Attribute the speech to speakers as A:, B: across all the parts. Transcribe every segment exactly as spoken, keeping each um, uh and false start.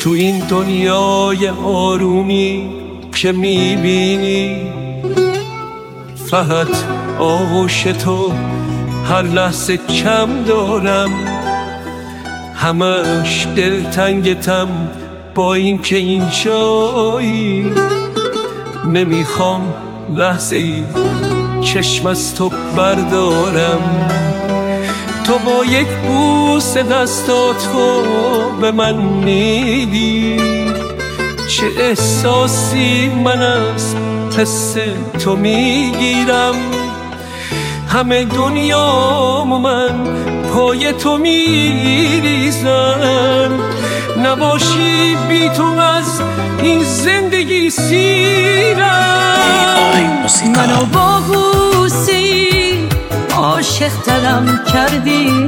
A: تو این دنیای آرومی که میبینی، فقط آغوش تو هر لحظه کم دارم. همش دلتنگتم با این که اینجایی، نمیخوام لحظه ای چشم از تو بردارم. تو با یک بوس دستاتو به من میدی، چه احساسی من از حس تو میگیرم. همه دنیامو من پای تو میریزم، نباشی بی تو از این زندگی سیرم.
B: منو با بوسی عاشق ترم کردی،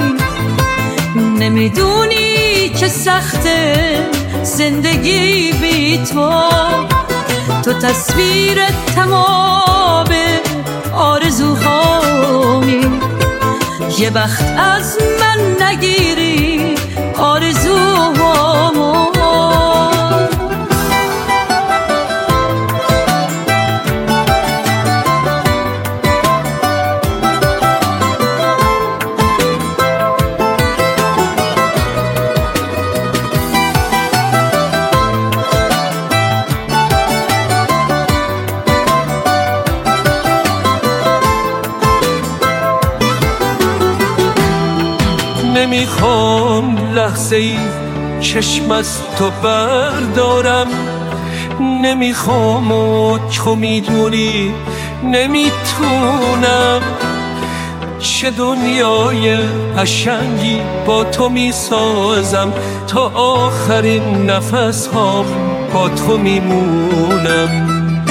B: نمیدونی چه سخته زندگی بی تو. تو تصویر تمام آرزوهامی، یه وقت از من نگیری آرزوهامو.
A: نمیخوام لحظه ای چشم از تو بردارم، نمیخوام و تو میدونی نمیتونم. چه دنیای قشنگی با تو میسازم، تا آخرین نفس هام با تو میمونم.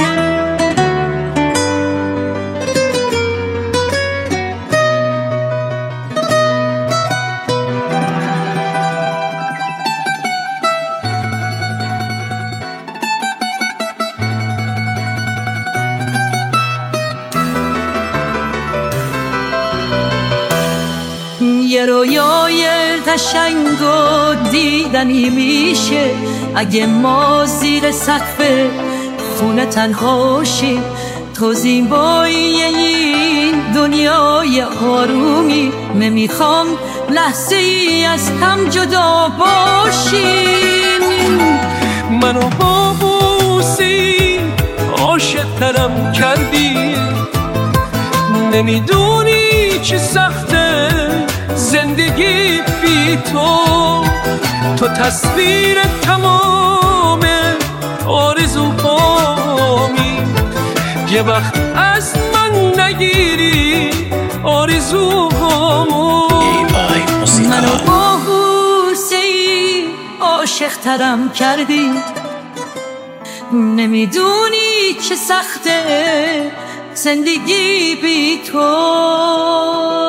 B: یه رویای قشنگ و دیدنی میشه اگه ما زیر سقف خونه تنها شیم. تو زیبایی این دنیای آرومی، نمیخوام لحظه ای از هم جدا باشیم.
A: منو با بوسی عاشق ترم کردی، نمیدونی چه سخته زندگی بی تو. تو تصویر تمام آرزوهامی، یه وقت از من نگیری آرزوهامو.
B: منو با بوسی عاشق ترم کردی، نمیدونی چه سخته زندگی بی تو.